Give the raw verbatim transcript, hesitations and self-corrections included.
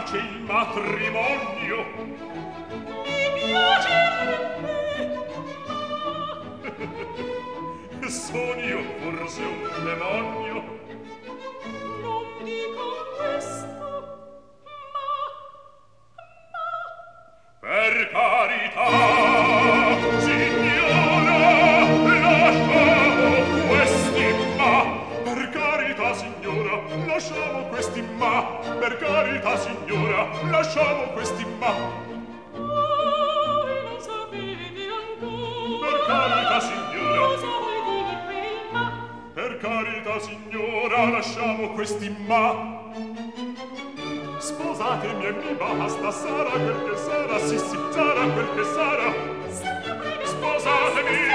piace il matrimonio. Mi piacerebbe. Son io forse un demonio? Non dico questo, ma, ma... Per carità, signora, lasciamo questi ma. Per carità, signora, lasciamo questi ma. Per carità, signora, lasciamo questi ma. Voi non sapete ancora. Per carità, signora. Cosa vuoi dirmi il ma? Per carità, signora, lasciamo questi ma. Sposatemi e mi basta, sarà quel che sarà, sì sì, sarà quel che sarà. Sempre Sposatemi